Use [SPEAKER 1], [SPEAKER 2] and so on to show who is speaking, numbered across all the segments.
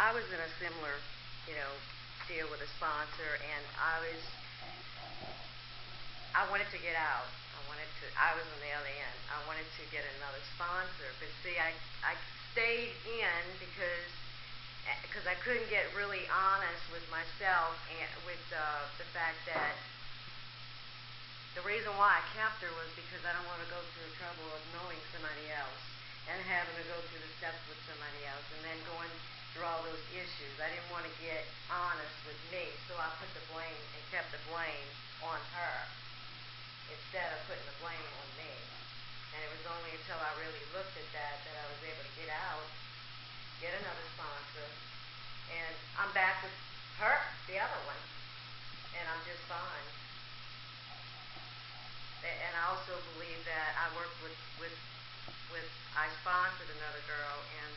[SPEAKER 1] I was in a similar, you know, deal with a sponsor, and I wanted to get out. I was on the other end. I wanted to get another sponsor, but see, I stayed in because I couldn't get really honest with myself and with the fact that the reason why I kept her was because I don't want to go through the trouble of knowing somebody else and having to go through the steps with somebody else and then going through all those issues. I didn't want to get honest with me, so I put the blame and kept the blame on her instead of putting the blame on me. And it was only until I really looked at that I was able to get out, get another sponsor, and I'm back with her, the other one, and I'm just fine. And I also believe that I worked with I sponsored another girl, and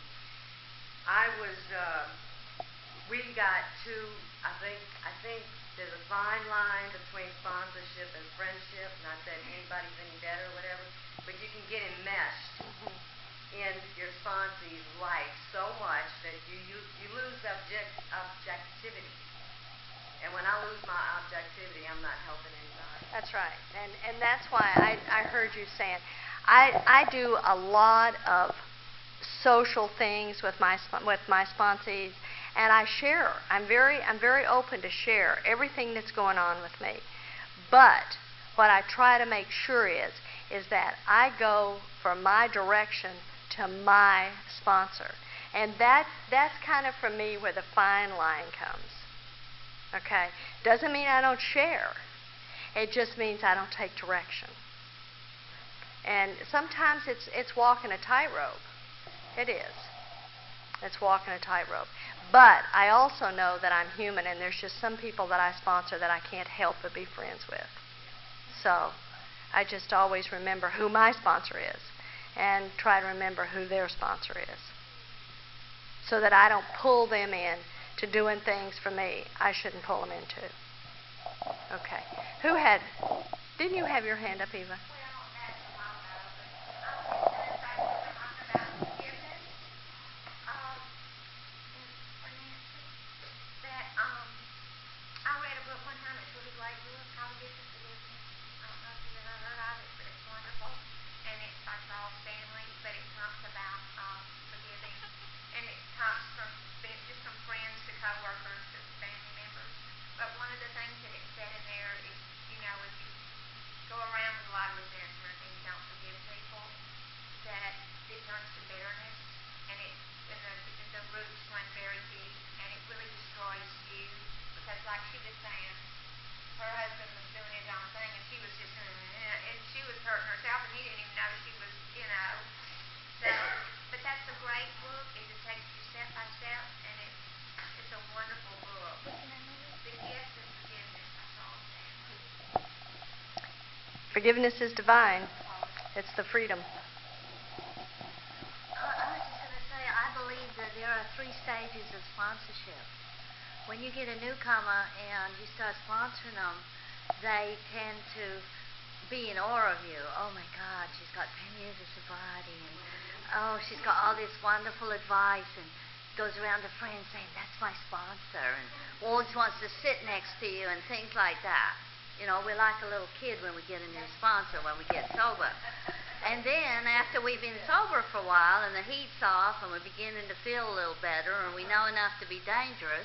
[SPEAKER 1] we got two, I think there's a fine line between sponsorship and friendship, not that anybody's any better or whatever, but you can get enmeshed in your sponsee's life so much that you lose objectivity. And when I lose my objectivity, I'm not helping anybody.
[SPEAKER 2] That's right. And that's why I heard you saying, I do a lot of social things with my sponsees, and I share. I'm very open to share everything that's going on with me. But what I try to make sure is that I go for my direction to my sponsor. And that's kind of for me where the fine line comes. Okay? Doesn't mean I don't share. It just means I don't take direction. And sometimes it's walking a tightrope. It is. It's walking a tightrope. But I also know that I'm human, and there's just some people that I sponsor that I can't help but be friends with. So I just always remember who my sponsor is and try to remember who their sponsor is, so that I don't pull them in to doing things for me I shouldn't pull them into. Okay. Didn't you have your hand up, Eva? Forgiveness is divine. It's the freedom.
[SPEAKER 3] I was just going to say, I believe that there are 3 stages of sponsorship. When you get a newcomer and you start sponsoring them, they tend to be in awe of you. Oh my God, she's got 10 years of sobriety, and oh, she's got all this wonderful advice, and goes around to friends saying, that's my sponsor, and always wants to sit next to you and things like that. You know, we're like a little kid when we get a new sponsor, when we get sober. And then after we've been sober for a while and the heat's off and we're beginning to feel a little better and we know enough to be dangerous,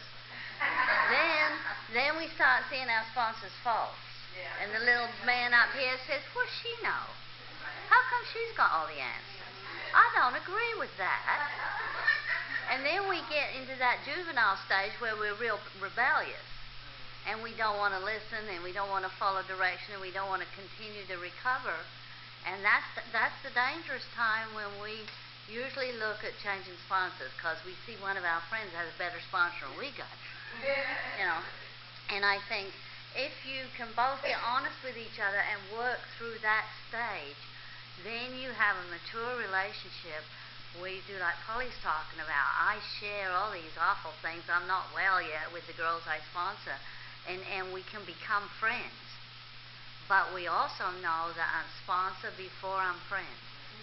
[SPEAKER 3] then we start seeing our sponsor's faults. And the little man up here says, what's she know? How come she's got all the answers? I don't agree with that. And then we get into that juvenile stage where we're real rebellious. And we don't want to listen, and we don't want to follow direction, and we don't want to continue to recover. And that's the dangerous time when we usually look at changing sponsors, because we see one of our friends has a better sponsor than we got. You know. And I think if you can both be honest with each other and work through that stage, then you have a mature relationship where you do like Polly's talking about. I share all these awful things. I'm not well yet with the girls I sponsor. And we can become friends. But we also know that I'm sponsor before I'm friend.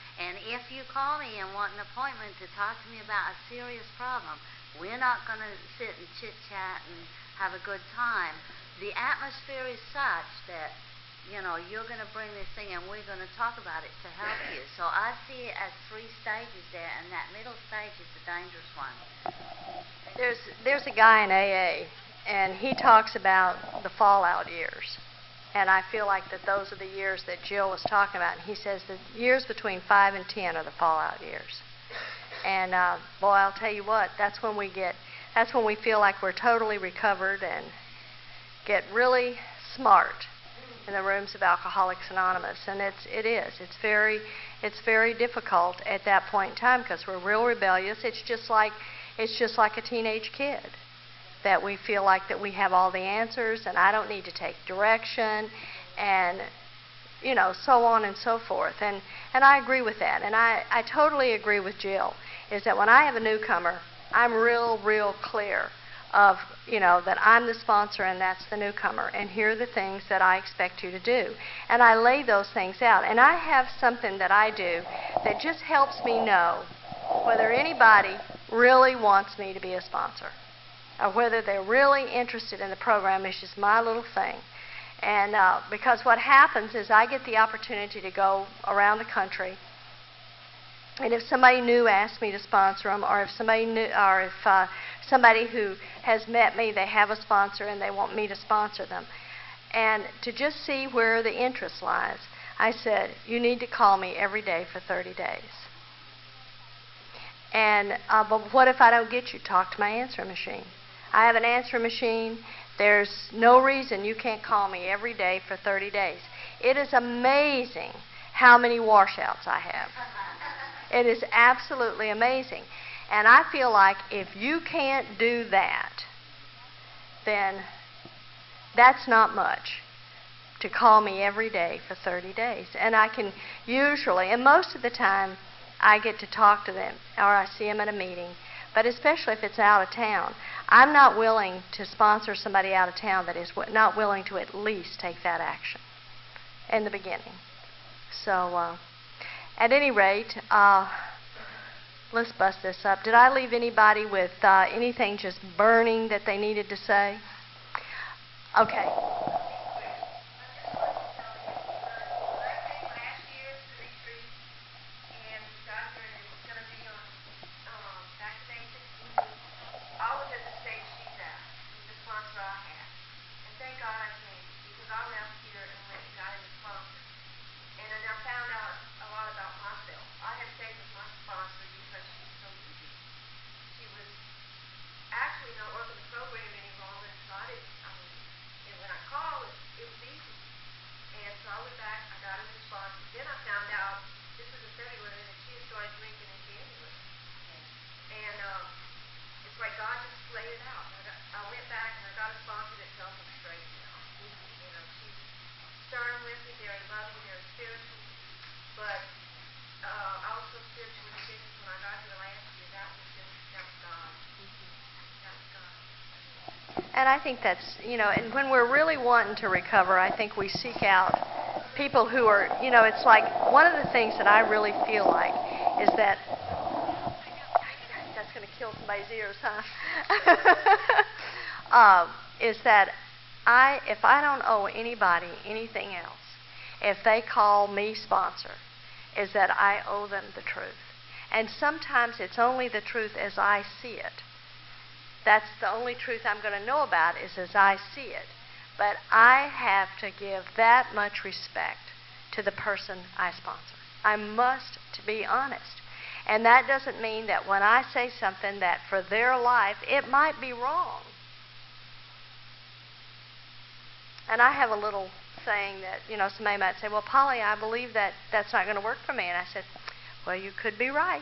[SPEAKER 3] And if you call me and want an appointment to talk to me about a serious problem, we're not going to sit and chit-chat and have a good time. The atmosphere is such that, you're going to bring this thing and we're going to talk about it to help you. So I see it as 3 stages there, and that middle stage is the dangerous one.
[SPEAKER 2] There's a guy in AA, and he talks about the fallout years. And I feel like that those are the years that Jill was talking about. And he says the years between 5 and 10 are the fallout years. And boy, I'll tell you what, that's when we feel like we're totally recovered and get really smart in the rooms of Alcoholics Anonymous. And it's very difficult at that point in time because we're real rebellious. It's just like a teenage kid, that we feel like that we have all the answers and I don't need to take direction, and so on and so forth. And I agree with that. And I totally agree with Jill, is that when I have a newcomer, I'm real clear of, that I'm the sponsor and that's the newcomer, and here are the things that I expect you to do. And I lay those things out. And I have something that I do that just helps me know whether anybody really wants me to be a sponsor, or whether they're really interested in the program. Is just my little thing. And because what happens is I get the opportunity to go around the country, and if somebody new asks me to sponsor them, or if somebody who has met me, they have a sponsor and they want me to sponsor them, and to just see where the interest lies, I said, you need to call me every day for 30 days. And but what if I don't get you? Talk to my answering machine. I have an answering machine. There's no reason you can't call me every day for 30 days. It is amazing how many washouts I have. It is absolutely amazing. And I feel like if you can't do that, then that's not much to call me every day for 30 days. And I can usually, and most of the time, I get to talk to them, or I see them at a meeting. But especially if it's out of town, I'm not willing to sponsor somebody out of town that is not willing to at least take that action in the beginning. So, at any rate, let's bust this up. Did I leave anybody with anything just burning that they needed to say? Okay. And I think that's, and when we're really wanting to recover, I think we seek out people who are, it's like one of the things that I really feel like is that, that's going to kill somebody's ears, huh? Is that if I don't owe anybody anything else, if they call me sponsor, is that I owe them the truth. And sometimes it's only the truth as I see it. That's the only truth I'm going to know about is as I see it. But I have to give that much respect to the person I sponsor. I must, to be honest. And that doesn't mean that when I say something that for their life, it might be wrong. And I have a little saying that, somebody might say, well, Polly, I believe that that's not going to work for me. And I said, well, you could be right.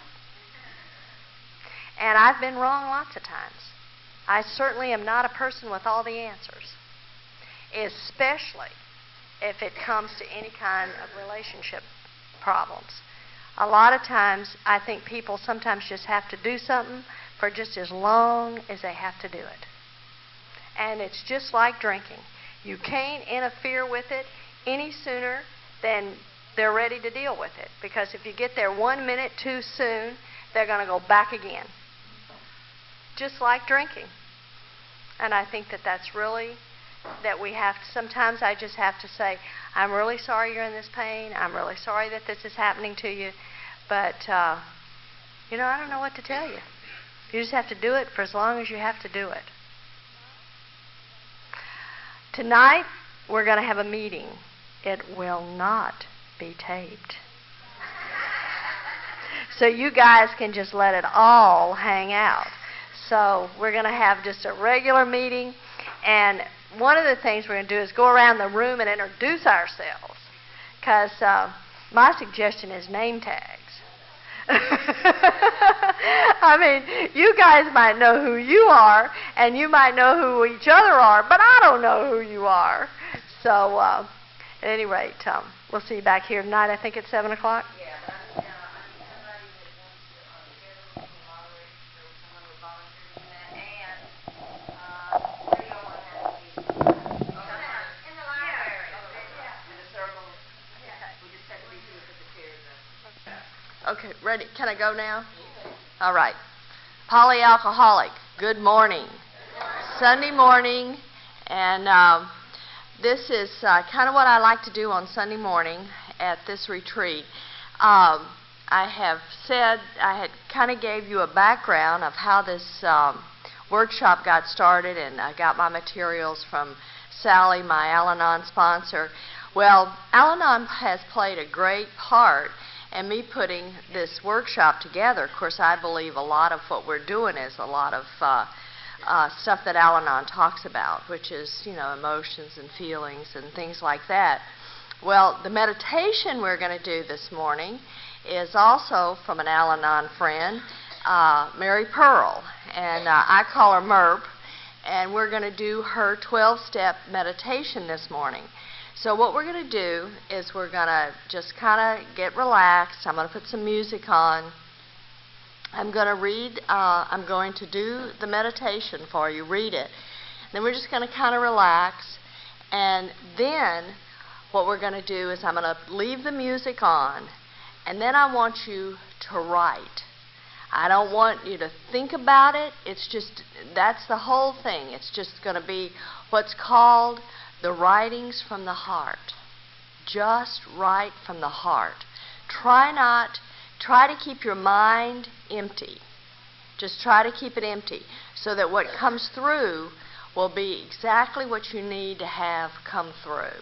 [SPEAKER 2] And I've been wrong lots of times. I certainly am not a person with all the answers, especially if it comes to any kind of relationship problems. A lot of times, I think people sometimes just have to do something for just as long as they have to do it. And it's just like drinking. You can't interfere with it any sooner than they're ready to deal with it. Because if you get there 1 minute too soon, they're going to go back again. Just like drinking. And I think that that's really, that we have to, sometimes I just have to say, I'm really sorry you're in this pain. I'm really sorry that this is happening to you. But, I don't know what to tell you. You just have to do it for as long as you have to do it. Tonight, we're going to have a meeting. It will not be taped. So you guys can just let it all hang out. So we're going to have just a regular meeting. And one of the things we're going to do is go around the room and introduce ourselves. Because my suggestion is name tags. I mean, you guys might know who you are, and you might know who each other are, but I don't know who you are. So, at any rate, we'll see you back here tonight, I think at 7 o'clock.
[SPEAKER 1] Yeah, but I need somebody that wants to schedule some moderators or someone who volunteers for that. And where do y'all want to have the meeting? In the library. In the circle. We just have to be sure to put the chairs up.
[SPEAKER 2] Okay, ready? Can I go now? All right. Polyalcoholic, good morning. Sunday morning, and this is kind of what I like to do on Sunday morning at this retreat. I have said, I had kind of gave you a background of how this workshop got started, and I got my materials from Sally, my Al-Anon sponsor. Well, Al-Anon has played a great part in me putting this workshop together. Of course, I believe a lot of what we're doing is a lot of stuff that Al-Anon talks about, which is, emotions and feelings and things like that. Well, the meditation we're going to do this morning is also from an Al-Anon friend, Mary Pearl, and I call her Merp, and we're going to do her 12-step meditation this morning. So what we're going to do is we're going to just kind of get relaxed. I'm going to put some music on. I'm going to read, I'm going to do the meditation for you, read it. Then we're just going to kind of relax. And then what we're going to do is I'm going to leave the music on, and then I want you to write. I don't want you to think about it. It's just, that's the whole thing. It's just going to be what's called the writings from the heart. Just write from the heart. Try to keep your mind empty. Just try to keep it empty so that what comes through will be exactly what you need to have come through.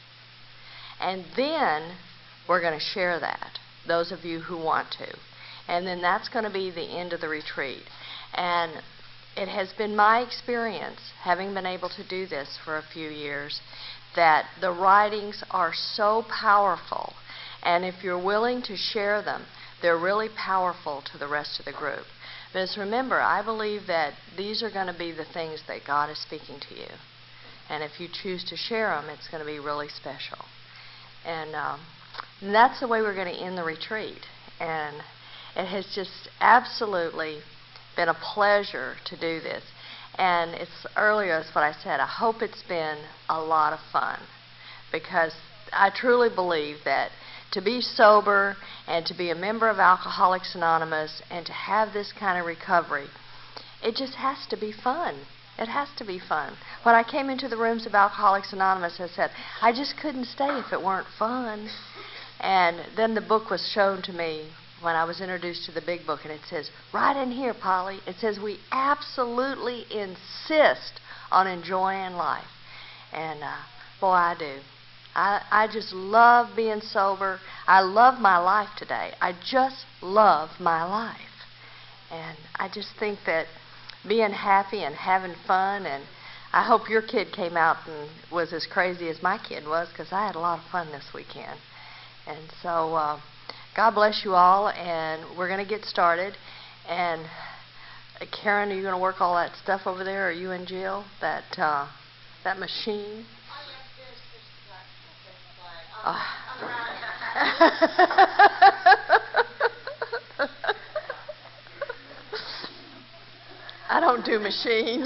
[SPEAKER 2] And then we're going to share that, those of you who want to. And then that's going to be the end of the retreat. And it has been my experience, having been able to do this for a few years, that the writings are so powerful. And if you're willing to share them, they're really powerful to the rest of the group. But remember, I believe that these are going to be the things that God is speaking to you. And if you choose to share them, it's going to be really special. And that's the way we're going to end the retreat. And it has just absolutely been a pleasure to do this. And it's earlier, as what I said, I hope it's been a lot of fun, because I truly believe that to be sober and to be a member of Alcoholics Anonymous and to have this kind of recovery, it just has to be fun. It has to be fun. When I came into the rooms of Alcoholics Anonymous, I said, I just couldn't stay if it weren't fun. And then the book was shown to me when I was introduced to the big book, and it says, right in here, Polly, it says we absolutely insist on enjoying life. And boy, I do. I just love being sober. I love my life today. I just love my life. And I just think that being happy and having fun, and I hope your kid came out and was as crazy as my kid was, because I had a lot of fun this weekend. And so God bless you all, and we're going to get started. And Karen, are you going to work all that stuff over there? Are you and Jill? That machine? I don't do machines.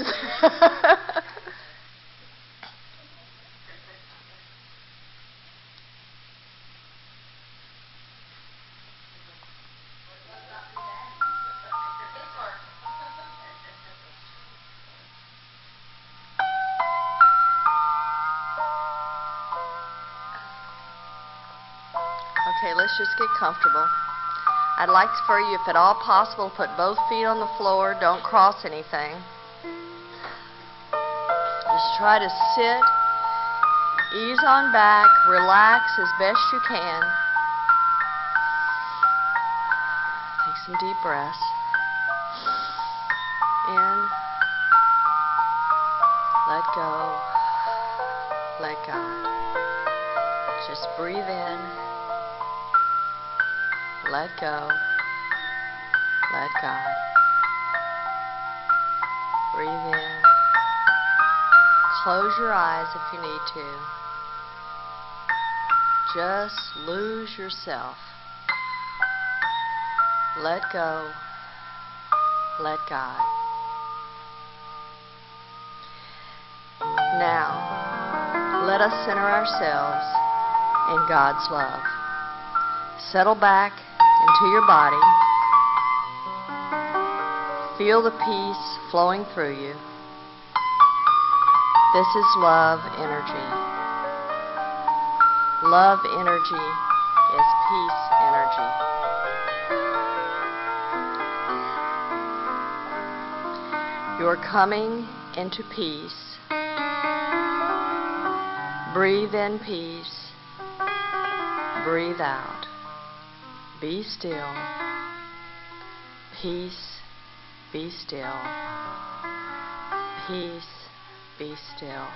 [SPEAKER 2] Okay, let's just get comfortable. I'd like for you, if at all possible, put both feet on the floor. Don't cross anything. Just try to sit, ease on back, relax as best you can. Take some deep breaths. In, let go, let God. Just breathe in, let go, let God. Breathe in. Close your eyes if you need to. Just lose yourself. Let go, let God. Now, let us center ourselves in God's love. Settle back into your body. Feel the peace flowing through you. This is love energy. Love energy is peace energy. You're coming into peace. Breathe in peace. Breathe out. Be still. Peace. Be still. Peace. Be still.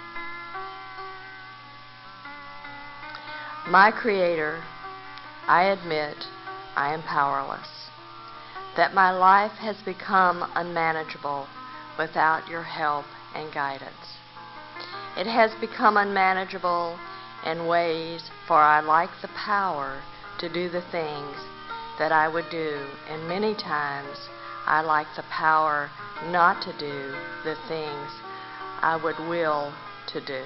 [SPEAKER 2] My Creator, I admit I am powerless, that my life has become unmanageable without your help and guidance. It has become unmanageable in ways, for I lack the power to do the things that I would do, and many times I lack the power not to do the things I would will to do.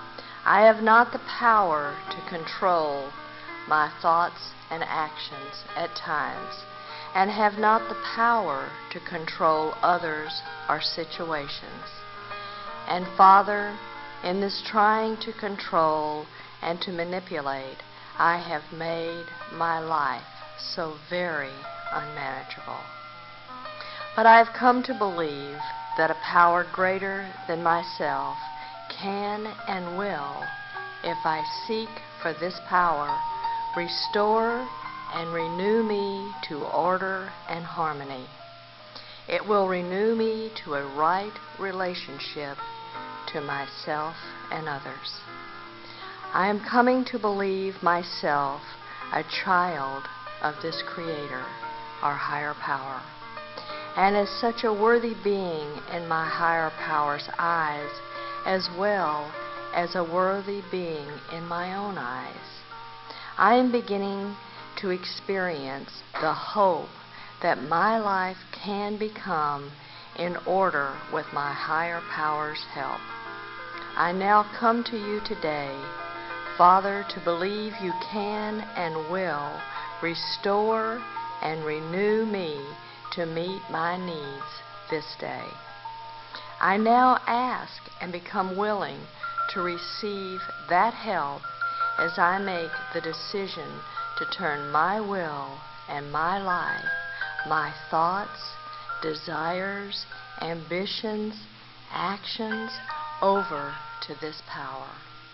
[SPEAKER 2] I have not the power to control my thoughts and actions at times, and have not the power to control others or situations. And Father, in this trying to control and to manipulate, I have made my life so very unmanageable. But I have come to believe that a power greater than myself can and will, if I seek for this power, restore and renew me to order and harmony. It will renew me to a right relationship to myself and others. I am coming to believe myself a child of this Creator, our higher power, and as such a worthy being in my higher power's eyes, as well as a worthy being in my own eyes. I am beginning to experience the hope that my life can become in order with my higher power's help. I now come to you today, Father, to believe you can and will restore and renew me to meet my needs this day. I now ask and become willing to receive that help as I make the decision to turn my will and my life, my thoughts, desires, ambitions, actions over to this power.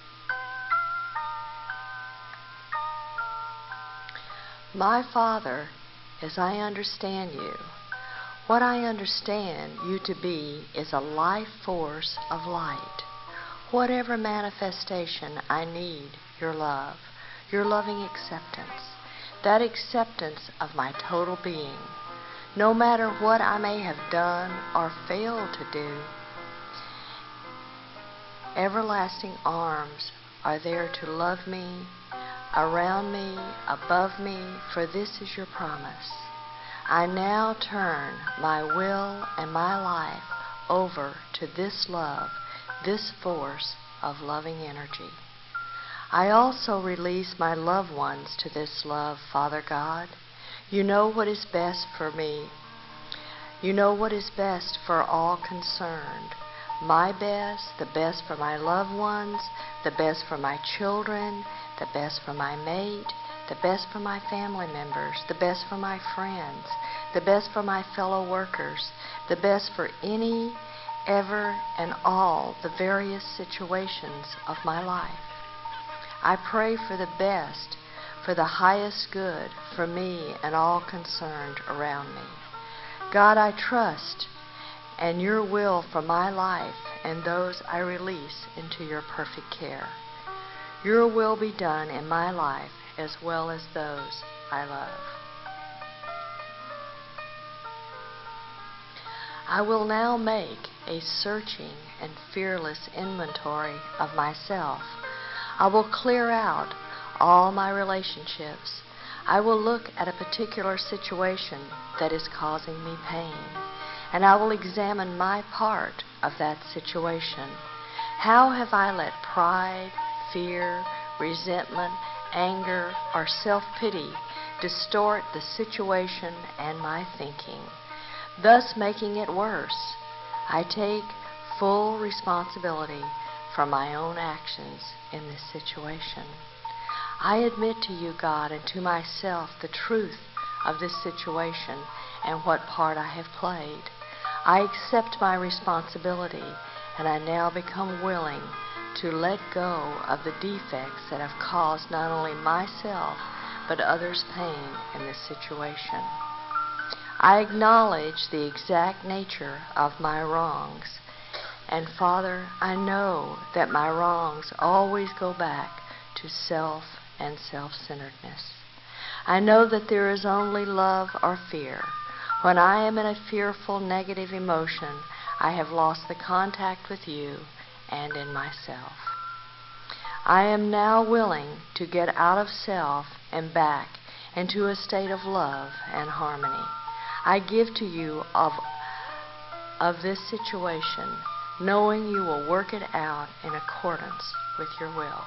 [SPEAKER 2] My Father, as I understand you, what I understand you to be is a life force of light. Whatever manifestation I need, your love, your loving acceptance, that acceptance of my total being, no matter what I may have done or failed to do. Everlasting arms are there to love me, around me, above me, for this is your promise. I now turn my will and my life over to this love, this force of loving energy. I also release my loved ones to this love, Father God. You know what is best for me. You know what is best for all concerned. My best, the best for my loved ones, the best for my children, the best for my mate, the best for my family members, the best for my friends, the best for my fellow workers, the best for any, ever, and all the various situations of my life. I pray for the best, for the highest good for me and all concerned around me. God, I trust and your will for my life and those I release into your perfect care. Your will be done in my life as well as those I love. I will now make a searching and fearless inventory of myself. I will clear out all my relationships. I will look at a particular situation that is causing me pain, and I will examine my part of that situation. How have I let pride, fear, resentment, anger, or self-pity distort the situation and my thinking, thus making it worse? I take full responsibility for my own actions in this situation. I admit to you, God, and to myself the truth of this situation and what part I have played. I accept my responsibility, and I now become willing to let go of the defects that have caused not only myself but others pain in this situation. I acknowledge the exact nature of my wrongs. And Father, I know that my wrongs always go back to self and self-centeredness. I know that there is only love or fear. When I am in a fearful, negative emotion, I have lost the contact with you and in myself. I am now willing to get out of self and back into a state of love and harmony. I give to you of this situation, knowing you will work it out in accordance with your will.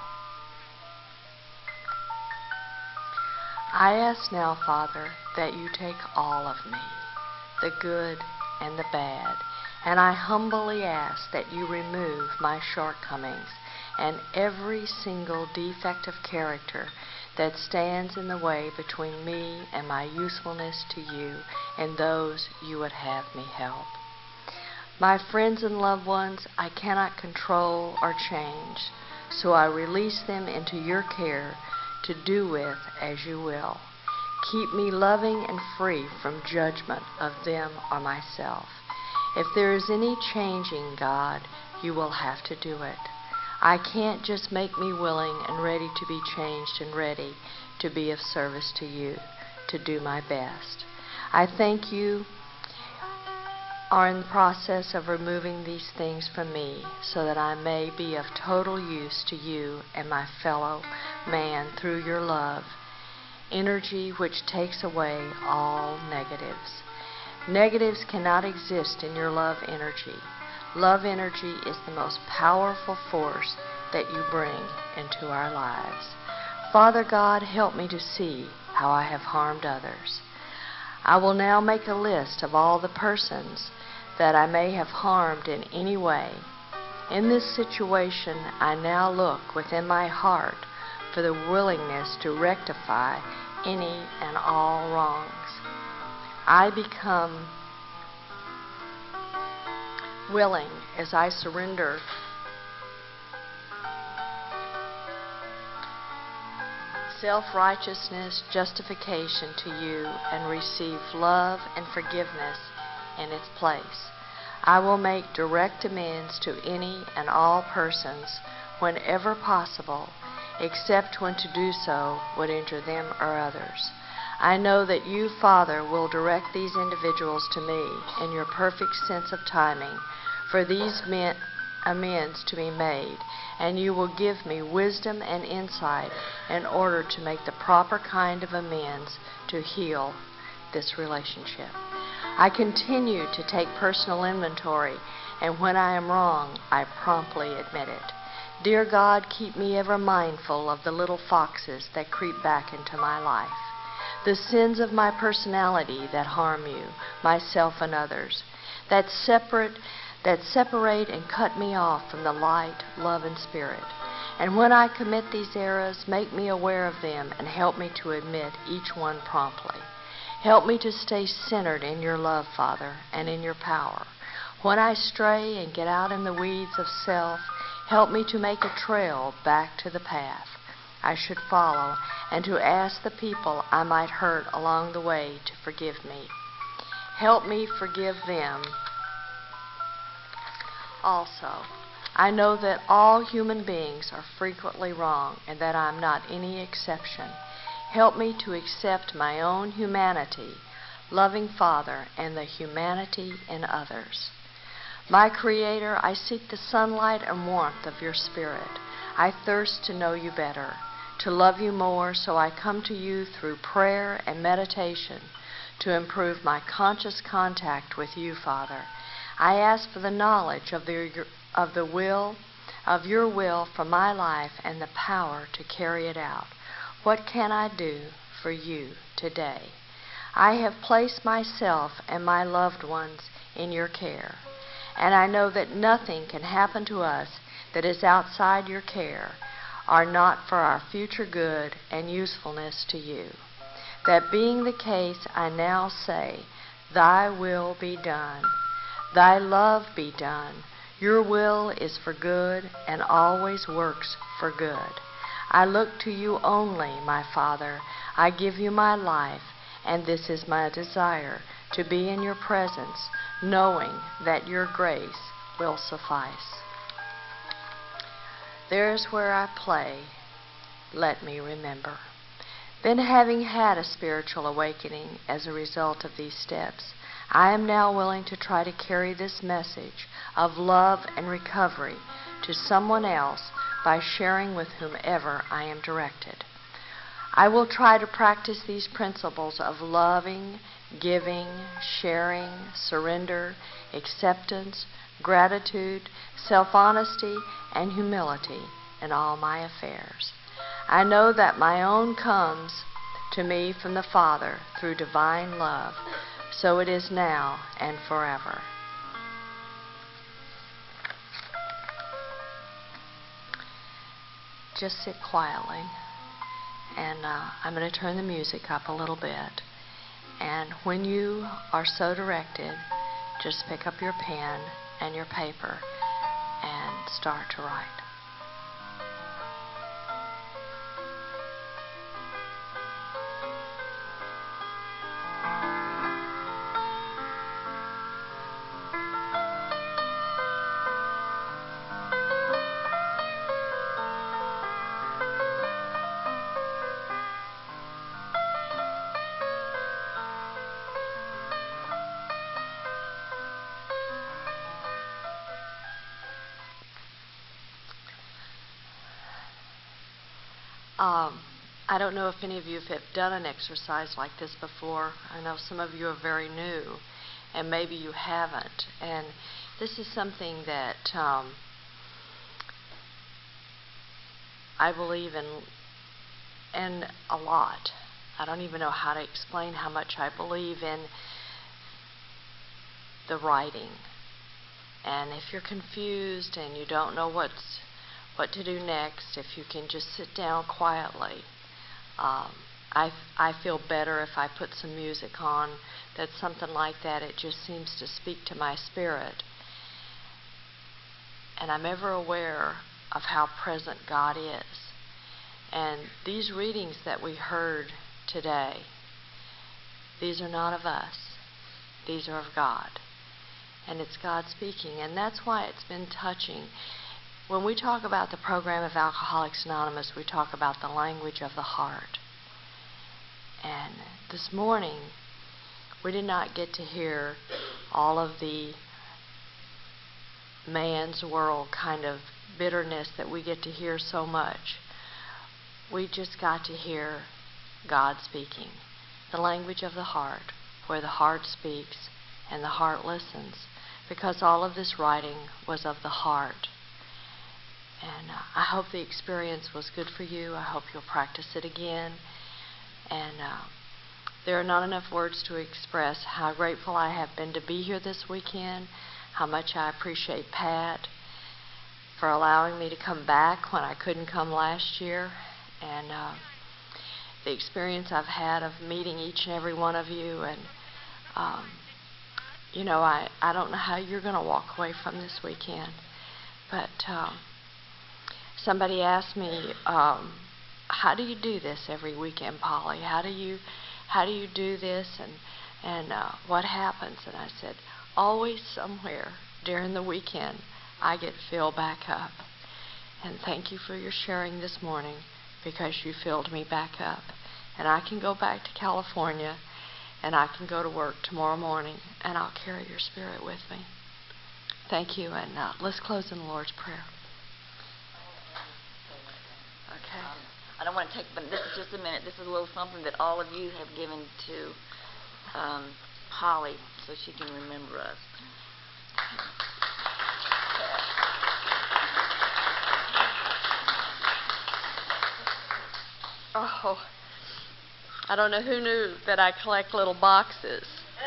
[SPEAKER 2] I ask now, Father, that you take all of me, the good and the bad, and I humbly ask that you remove my shortcomings and every single defect of character that stands in the way between me and my usefulness to you and those you would have me help. My friends and loved ones, I cannot control or change, so I release them into your care to do with as you will. Keep me loving and free from judgment of them or myself. If there is any changing, God, you will have to do it. I can't just make me willing and ready to be changed and ready to be of service to you, to do my best. I thank you are in the process of removing these things from me so that I may be of total use to you and my fellow man through your love, energy which takes away all negatives. Negatives cannot exist in your love energy. Love energy is the most powerful force that you bring into our lives. Father God, help me to see how I have harmed others. I will now make a list of all the persons that I may have harmed in any way. In this situation, I now look within my heart for the willingness to rectify any and all wrongs. I become willing as I surrender self-righteousness, justification to you, and receive love and forgiveness in its place. I will make direct amends to any and all persons whenever possible, except when to do so would injure them or others. I know that you, Father, will direct these individuals to me in your perfect sense of timing for these amends to be made, and you will give me wisdom and insight in order to make the proper kind of amends to heal this relationship. I continue to take personal inventory, and when I am wrong, I promptly admit it. Dear God, keep me ever mindful of the little foxes that creep back into my life, the sins of my personality that harm you, myself, and others, that separate and cut me off from the light, love, and spirit. And when I commit these errors, make me aware of them and help me to admit each one promptly. Help me to stay centered in your love, Father, and in your power. When I stray and get out in the weeds of self, help me to make a trail back to the path I should follow, and to ask the people I might hurt along the way to forgive me. Help me forgive them also. I know that all human beings are frequently wrong and that I'm not any exception. Help me to accept my own humanity, loving Father, and the humanity in others. My Creator, I seek the sunlight and warmth of your Spirit. I thirst to know you better, to love you more, so I come to you through prayer and meditation to improve my conscious contact with you, Father. I ask for the knowledge of your will for my life and the power to carry it out. What can I do for you today? I have placed myself and my loved ones in your care, and I know that nothing can happen to us that is outside your care or not for our future good and usefulness to you. That being the case, I now say, thy will be done. Thy love be done. Your will is for good and always works for good. I look to you only, my Father. I give you my life, and this is my desire, to be in your presence, knowing that your grace will suffice. There's where I play. Let me remember. Then, having had a spiritual awakening as a result of these steps, I am now willing to try to carry this message of love and recovery to someone else by sharing with whomever I am directed. I will try to practice these principles of loving, giving, sharing, surrender, acceptance, gratitude, self-honesty, and humility in all my affairs. I know that my own comes to me from the Father through divine love. So it is now and forever. Just sit quietly, and I'm going to turn the music up a little bit. And when you are so directed, just pick up your pen and your paper and start to write. I don't know if any of you have done an exercise like this before. I know some of you are very new, and maybe you haven't. And this is something that I believe in a lot. I don't even know how to explain how much I believe in the writing. And if you're confused and you don't know what to do next, if you can just sit down quietly. I feel better if I put some music on that's something like that. It just seems to speak to my spirit. And I'm ever aware of how present God is. And these readings that we heard today, these are not of us. These are of God. And it's God speaking. And that's why it's been touching. When we talk about the program of Alcoholics Anonymous, we talk about the language of the heart. And this morning, we did not get to hear all of the man's world kind of bitterness that we get to hear so much. We just got to hear God speaking, the language of the heart, where the heart speaks and the heart listens, because all of this writing was of the heart. And I hope the experience was good for you. I hope you'll practice it again. And there are not enough words to express how grateful I have been to be here this weekend, how much I appreciate Pat, for allowing me to come back when I couldn't come last year, and the experience I've had of meeting each and every one of you. And you know, I don't know how you're going to walk away from this weekend, but somebody asked me, how do you do this every weekend, Polly? How do you do this, and what happens? And I said, always somewhere during the weekend I get filled back up. And thank you for your sharing this morning, because you filled me back up. And I can go back to California, and I can go to work tomorrow morning, and I'll carry your spirit with me. Thank you, and let's close in the Lord's Prayer. Okay.
[SPEAKER 4] I don't want to take, but this is just a minute. This is a little something that all of you have given to Polly so she can remember us.
[SPEAKER 2] Oh, I don't know who knew that I collect little boxes.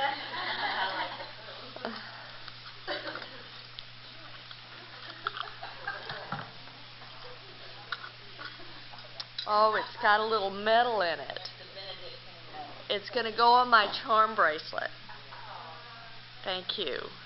[SPEAKER 2] Oh, it's got a little medal in it. It's going to go on my charm bracelet. Thank you.